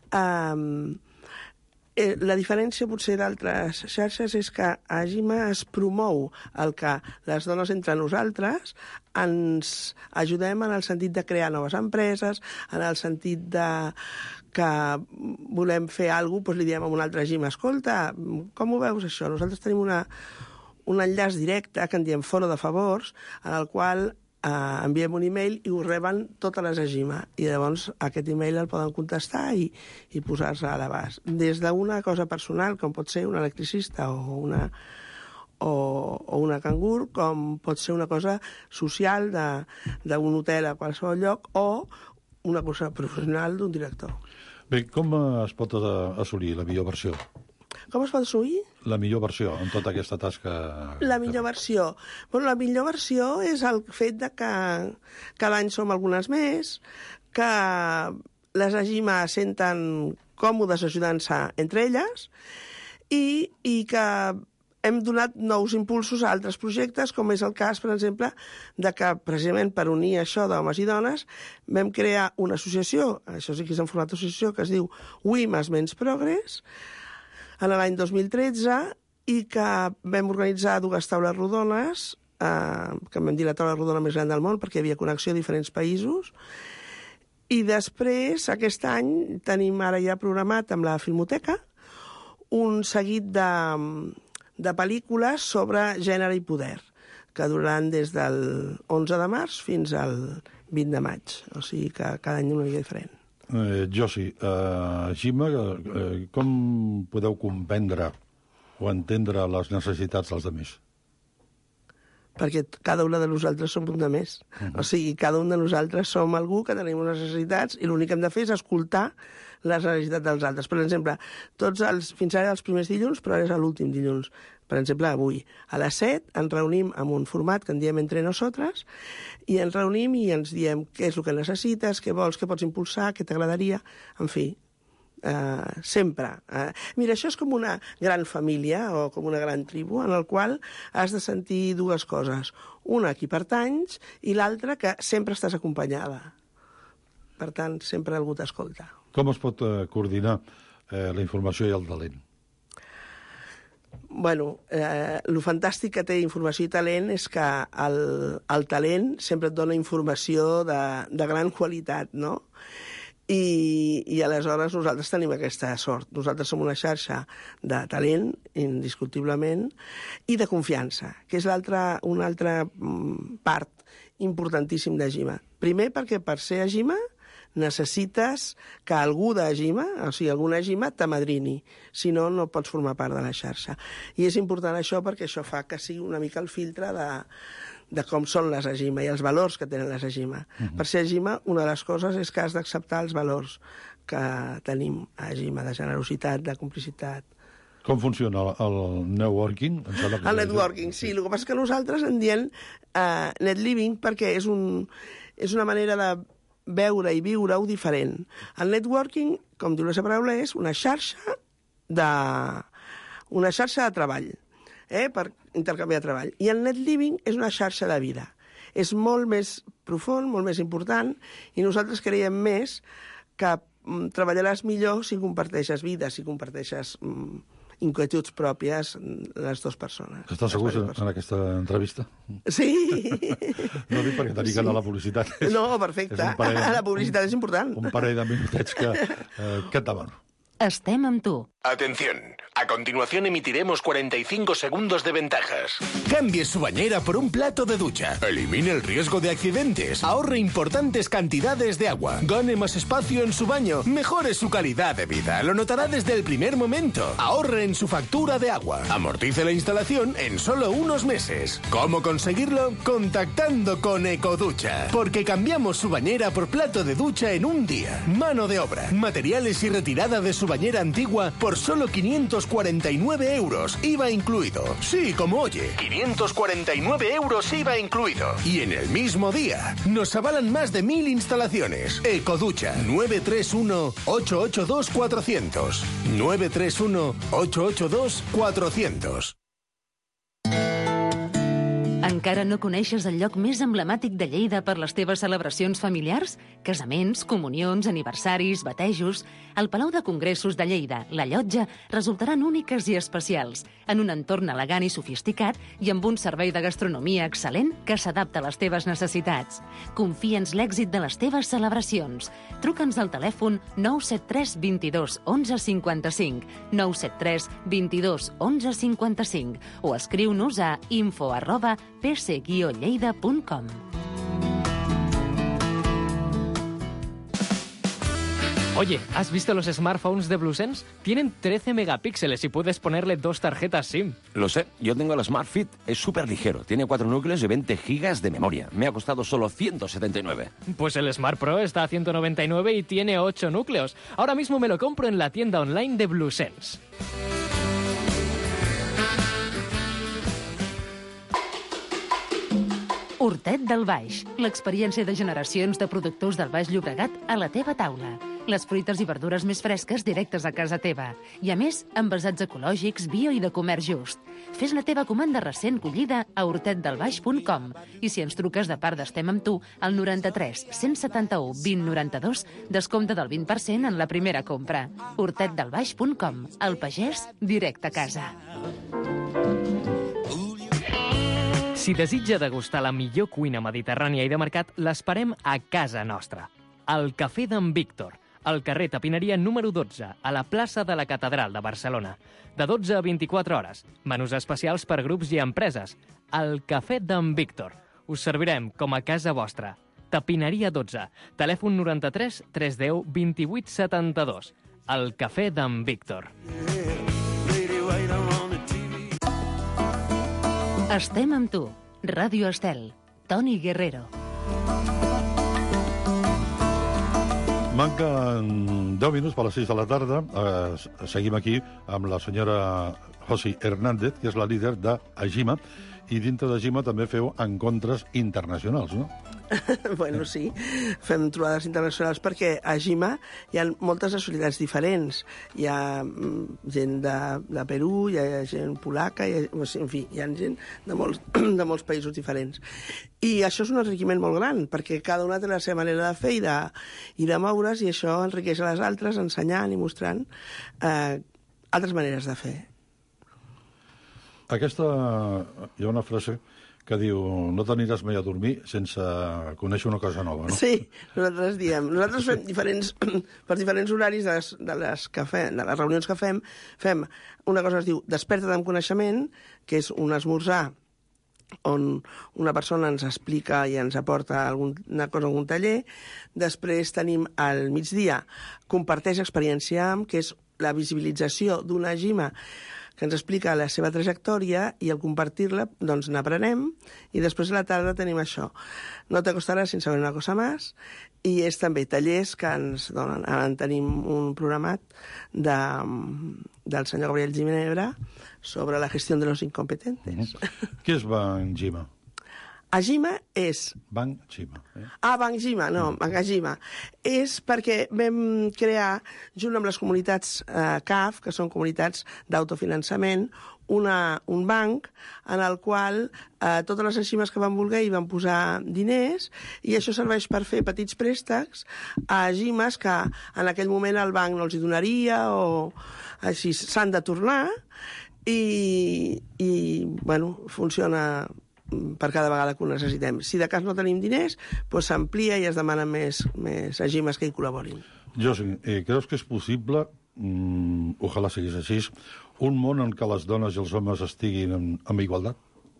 la diferència potser d'altres xarxes és que a Agima es promou el que les dones entre nosaltres ens ajudem en el sentit de crear noves empreses, en el sentit de que volem fer alguna cosa, doncs li diem a un altre Agima, escolta, com ho veus això? Nosaltres tenim un enllaç directe que en diem Foro de Favors, en el qual enviem un e-mail i ho reben totes les Agima. I llavors aquest e-mail el poden contestar i posar-se a l'abast. Des d'una cosa personal, com pot ser un electricista o una cangur, com pot ser una cosa social d'un hotel a qualsevol lloc o una cosa professional d'un director. Bé, com es pot assolir la millor versió? Com es pot assolir? La millor versió en tota aquesta tasca. La millor versió. Bueno, la millor versió és el fet de que cada any som algunes més, que les Agima senten còmodes ajudant-se entre elles i que hem donat nous impulsos a altres projectes, com és el cas, per exemple, de que, precisament per unir això d'homes i dones, vam crear una associació, això sí que és en format d'associació, que es diu Women's Men's Progress, en l'any 2013, i que vam organitzar 2 taules rodones, que vam dir la taula rodona més gran del món, perquè hi havia connexió a diferents països, i després, aquest any, tenim ara ja programat amb la Filmoteca un seguit de pel·lícules sobre gènere i poder, que duraran des del 11 de març fins al 20 de maig. O sigui que cada any una mica diferent. Josi, Agima, com podeu comprendre o entendre les necessitats dels altres? Perquè cada una de nosaltres som un de més. O sigui, cada un de nosaltres som algú que tenim unes necessitats i l'únic que hem de fer és escoltar les necessitats dels altres. Per exemple, fins ara els primers dilluns, però ara és l'últim dilluns. Per exemple, avui, a les 7, ens reunim en un format que en diem Entre Nosaltres, i ens reunim i ens diem què és el que necessites, què vols, què pots impulsar, què t'agradaria, en fi. sempre. Mira, això és com una gran família o com una gran tribu en el qual has de sentir dues coses. Una, qui pertanys, i l'altra, que sempre estàs acompanyada. Per tant, sempre algú t'escolta. Com es pot coordinar la informació i el talent? Bueno, el fantàstic que té informació i talent és que el talent sempre et dona informació de gran qualitat, no? I aleshores nosaltres tenim aquesta sort. Nosaltres som una xarxa de talent, indiscutiblement, i de confiança, que és una altra part importantíssim d'Agima. Primer, perquè per ser Agima necessites que algú d'Agima, o sigui, alguna Agima, t'amadrini. Si no, no pots formar part de la xarxa. I és important això perquè això fa que sigui una mica el filtre de com són les Agima i els valors que tenen les Agima. Per ser Agima, una de les coses és que has d'acceptar els valors que tenim a Agima, de generositat, de complicitat. Com funciona el networking? El networking, sí. El que passa és que nosaltres en diem net living perquè és una manera de veure i viure-ho diferent. El networking, com diu la seva paraula, és una xarxa de treball, per intercanviar treball. I el net living és una xarxa de vida. És molt més profund, molt més important, i nosaltres creiem més que treballaràs millor si comparteixes vides, si comparteixes inquietuds pròpies les dues persones. Estàs segurs en aquesta entrevista? Sí. No dic perquè t'aniquen a la publicitat. No, perfecte. La publicitat és important. Un parell de minutets que et demano. Estem amb tu. Atención, a continuación emitiremos 45 segundos de ventajas. Cambie su bañera por un plato de ducha. Elimine el riesgo de accidentes. Ahorre importantes cantidades de agua. Gane más espacio en su baño. Mejore su calidad de vida. Lo notará desde el primer momento. Ahorre en su factura de agua. Amortice la instalación en solo unos meses. ¿Cómo conseguirlo? Contactando con Ecoducha. Porque cambiamos su bañera por plato de ducha en un día. Mano de obra, materiales y retirada de su bañera antigua por solo 549 euros, IVA incluido. Sí, como oye, 549 euros IVA incluido. Y en el mismo día, nos avalan más de 1000 instalaciones. Ecoducha, 931-882-400. 931-882-400. Encara no coneixes el lloc més emblemàtic de Lleida per les teves celebracions familiars? Casaments, comunions, aniversaris, batejos... El Palau de Congressos de Lleida, la Llotja, resultaran úniques i especials, en un entorn elegant i sofisticat i amb un servei de gastronomia excel·lent que s'adapta a les teves necessitats. Confia'ns l'èxit de les teves celebracions. Truca'ns al telèfon 973 22 11 55, 973 22 11 55 o escriu-nos a info@pc-lleida.com. Oye, ¿has visto los smartphones de BlueSense? Tienen 13 megapíxeles y puedes ponerle 2 tarjetas SIM. Lo sé, yo tengo el Smart Fit, es súper ligero, tiene 4 núcleos y 20 gigas de memoria. Me ha costado solo 179. Pues el Smart Pro está a 199 y tiene 8 núcleos. Ahora mismo me lo compro en la tienda online de BlueSense. Hortet del Baix, l'experiència de generacions de productors del Baix Llobregat a la teva taula. Les fruites i verdures més fresques directes a casa teva. I a més, envasats ecològics, bio i de comerç just. Fes la teva comanda recent collida a hortetdelbaix.com i si ens truques de part d'Estem amb tu, al 93 171 20 92, descompte del 20% en la primera compra. hortetdelbaix.com, el pagès directe a casa. Si desitja degustar la millor cuina mediterrània i de mercat, l'esperem a casa nostra. Al Cafè d'en Víctor, al carrer Tapineria número 12, a la plaça de la Catedral de Barcelona. De 12 a 24 hores. Menús especials per grups i empreses. Al Cafè d'en Víctor. Us servirem com a casa vostra. Tapineria 12. Telèfon 93 310 28 72. Al Cafè d'en Víctor. Estem amb tu. Ràdio Estel. Toni Guerrero. Manquen 10 minuts per les 6 de la tarda. Seguim aquí amb la senyora Josi Hernández, que és la líder d'Agima, I dintre de Gima també feu encontres internacionals, no? Bueno, sí, fem trobades internacionals perquè a Gima hi ha moltes nacionalitats diferents. Hi ha gent de Perú, hi ha gent polaca, en fi, hi ha gent de molts països diferents. I això és un enriquiment molt gran, perquè cada una té la seva manera de fer i de moure's, i això enriqueix a les altres, ensenyant i mostrant altres maneres de fer. Hi ha una frase que diu: no t'aniràs mai a dormir sense conèixer una cosa nova, no? Sí, nosaltres fem per diferents horaris de les reunions que fem una cosa que es diu Desperta't amb coneixement, que és un esmorzar on una persona ens explica i ens aporta alguna cosa, algun taller. Després tenim al migdia Comparteix experiència amb, que és la visibilització d'una Gima que ens explica la seva trajectòria, i al compartir-la doncs n'aprenem. I després a la tarda tenim això, No te acostaràs sin saber una cosa más, i és també tallers que ens donen. Ara en tenim un programat del senyor Gabriel Ginebra sobre la gestió de los incompetentes. Què és Banc Gima? A Gima és... Banc Gima. Banc Gima, no, Banc Gima. És perquè vam crear, junt amb les comunitats CAF, que són comunitats d'autofinançament, un banc en el qual totes les agimes que van voler hi van posar diners, i això serveix per fer petits préstecs a agimes que en aquell moment el banc no els hi donaria o així s'han de tornar, i bueno, funciona per cada vegada que ho necessitem. Si de cas no tenim diners, doncs s'amplia i es demanen més agimes que hi col·laborin. Josi, creus que és possible, ojalà siguis així, un món en què les dones i els homes estiguin en igualtat?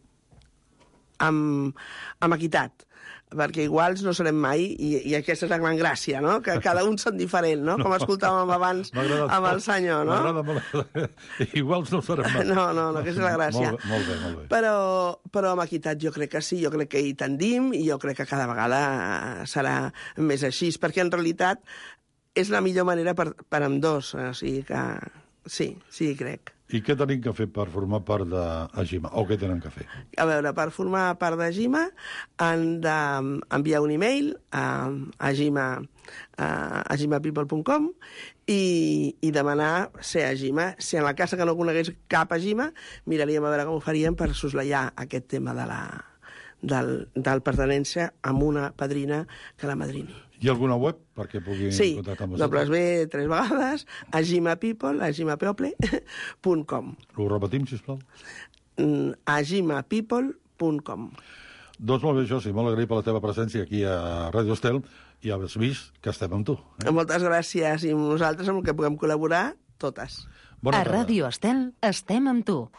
Amb equitat, perquè iguals no serem mai, i aquesta és la gran gràcia, no? Que cada un són diferent, no? Com escoltàvem abans amb el senyor, no? M'agrada molt. Iguals no serem mai. No, aquesta és la gràcia. Molt bé. Però amb equitat jo crec que sí, jo crec que hi tendim, i jo crec que cada vegada serà més així, perquè en realitat és la millor manera per ambdós, o sigui que sí, crec. I què tenim que fer per formar part d'Agima? O què tenen que fer? A veure, per formar part d'Agima han d'enviar un e-mail a agimapeople.com i demanar ser Agima. Si en la casa que no conegués cap Agima, miraríem a veure com ho faríem per soslayar aquest tema del pertenència amb una padrina que la madrini. Hi ha alguna web perquè puguin contactar amb vosaltres? Sí, 3 vegades, agimapeople.com. Ho repetim, sisplau? agimapeople.com. Doncs molt bé, Josi, molt agraït per la teva presència aquí a Ràdio Estel, i has vist que estem amb tu. Moltes gràcies, i nosaltres amb el que puguem col·laborar, totes. A Ràdio Estel estem amb tu.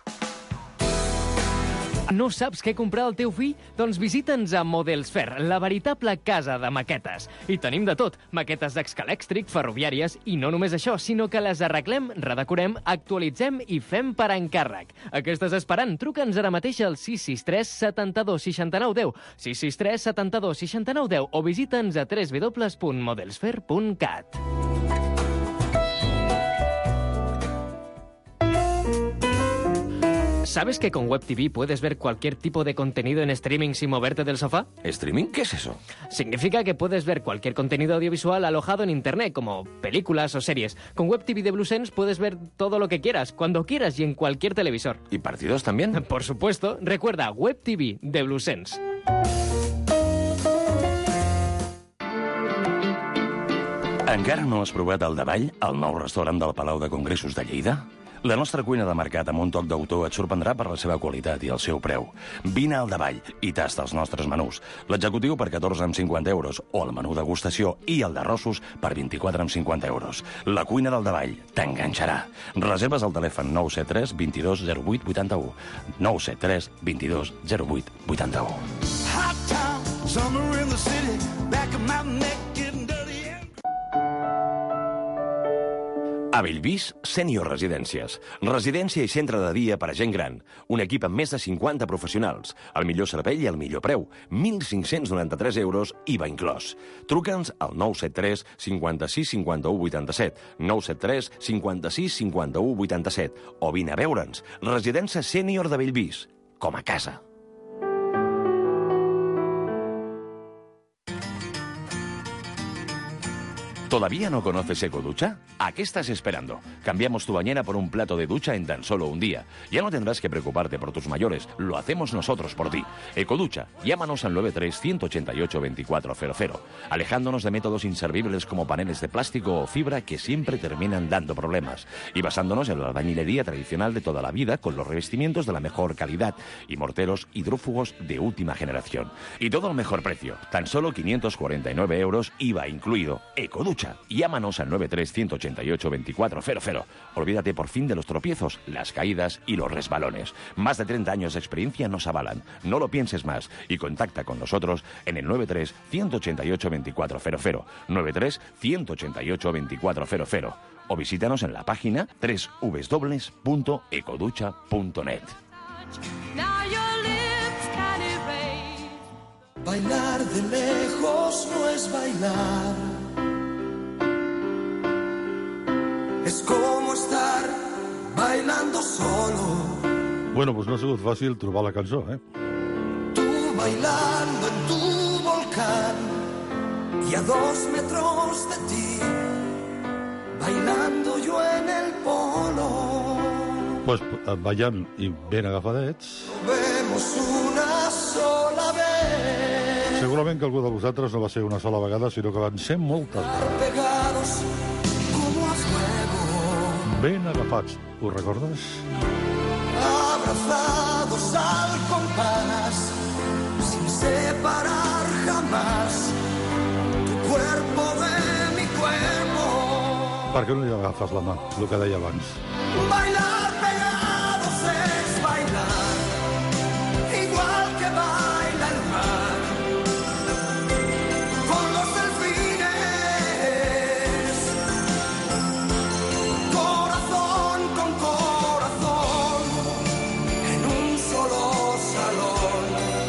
No saps què comprar al teu fill? Doncs visita'ns a Models Fair, la veritable casa de maquetes. I tenim de tot, maquetes d'escalèxtric, ferroviàries, i no només això, sinó que les arreglem, redecorem, actualitzem i fem per encàrrec. A què estàs esperant? Truca'ns ara mateix al 663 72 69 10, 663 72 69 10, o visita'ns a www.modelsfair.cat. ¿Sabes que con Web TV puedes ver cualquier tipo de contenido en streaming sin moverte del sofá? ¿Streaming? ¿Qué es eso? Significa que puedes ver cualquier contenido audiovisual alojado en Internet, como películas o series. Con Web TV de Bluesense puedes ver todo lo que quieras, cuando quieras y en cualquier televisor. ¿Y partidos también? Por supuesto. Recuerda, Web TV de Bluesense. Encara no has provat el Davall, el nou restaurant del Palau de Congressos de Lleida? La nostra cuina de mercat amb un toc d'autor et sorprendrà per la seva qualitat i el seu preu. Vine al Davall i tasta els nostres menús. L'executiu per 14,50 euros, o el menú degustació i el d'arrossos per 24,50 euros. La cuina del Davall t'enganxarà. Reserves al telèfon 973 22 08 81. 973 22 08 81. Hot town, summer in the city, back of my neck getting dirty. A Bellvís, Sènior Residències. Residència i centre de dia per a gent gran. Un equip amb més de 50 professionals. El millor servei i el millor preu. 1.593 euros, IVA inclòs. Truca'ns al 973 56 51 87. 973 56 51 87. O vine a veure'ns. Residència Sènior de Bellvís. Com a casa. ¿Todavía no conoces Ecoducha? ¿A qué estás esperando? Cambiamos tu bañera por un plato de ducha en tan solo un día. Ya no tendrás que preocuparte por tus mayores, lo hacemos nosotros por ti. Ecoducha, llámanos al 93-188-2400, alejándonos de métodos inservibles como paneles de plástico o fibra que siempre terminan dando problemas, y basándonos en la albañilería tradicional de toda la vida con los revestimientos de la mejor calidad y morteros hidrófugos de última generación. Y todo al mejor precio, tan solo 549 euros IVA incluido. Ecoducha. Llámanos al 93-188-2400. Olvídate por fin de los tropiezos, las caídas y los resbalones. Más de 30 años de experiencia nos avalan. No lo pienses más y contacta con nosotros en el 93-188-2400, 93-188-2400 o visítanos en la página www.ecoducha.net. Bailar de lejos no es bailar. Es como estar bailando solo. Bueno, pues no ha sigut fàcil trobar la cançó, Tú bailando en tu volcán y a 2 metros de ti, bailando yo en el polo. Pues ballant i ben agafadets. Vemos una sola vez. Segurament que algú de vosaltres no va ser una sola vegada, sinó que van ser moltes vegades. Pegados como a fuego. Ben agafats, ho recordes? Abrazados al compás, sin separar jamás tu cuerpo de mi cuerpo. Per què no li agafes la mà, el que deia abans? Bailar pegados es bailar, igual que baila el mar, con los delfines, corazón con corazón, en un solo salón,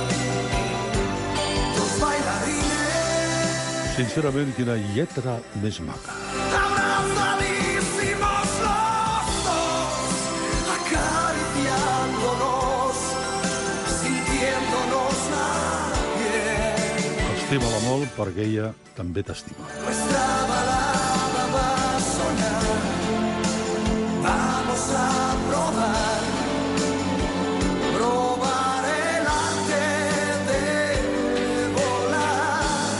2 bailarines. Sincerament, quina lletra més maca. Abrazadísimos los dos, acariciándonos, sintiéndonos la piel. Estima-la molt perquè ella també t'estima. Nuestra balada va a sonar, vamos a probar, probar el arte de volar,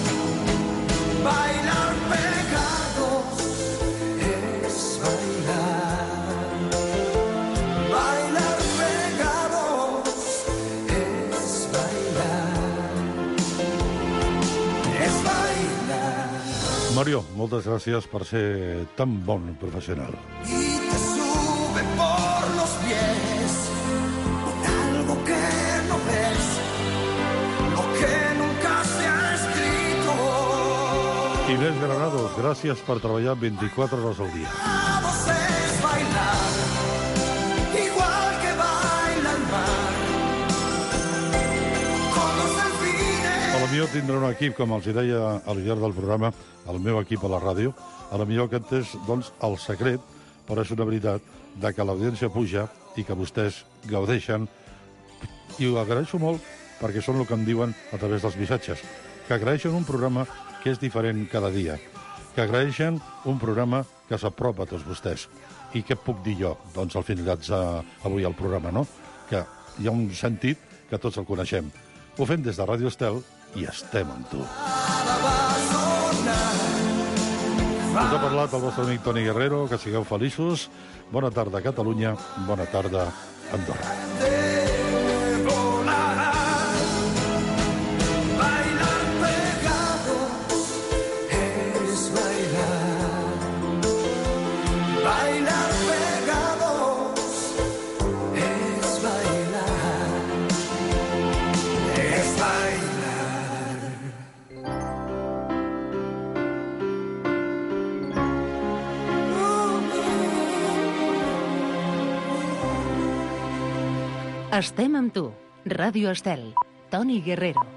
bailar pegados es bailar, bailar pegados es bailar, es bailar. Mario, moltes gràcies per ser tan bon professional. Y te sube por los pies con algo que no ves, lo que nunca se ha escrito. Inés Granados, gràcies per treballar 24 hores al dia. Vamos es bailar, igual que baila el mar, con los delfines. A la millor tindrà un equip, com els deia al llarg del programa, el meu equip a la ràdio. A la millor aquest és, doncs, el secret, però és una veritat, de que l'audiència puja i que vostès gaudeixen. I ho agraeixo molt perquè són el que em diuen a través dels missatges, que agraeixen un programa que és diferent cada dia, que agraeixen un programa que s'apropa a tots vostès. I què puc dir jo, doncs, al finalitzar avui el programa, no? Que hi ha un sentit que tots el coneixem. Ho fem des de Ràdio Estel i estem amb tu. Us ha parlat el vostre amic Toni Guerrero, que sigueu feliços. Bona tarda, Catalunya. Bona tarda, Andorra. Estem amb tu. Ràdio Estel. Toni Guerrero.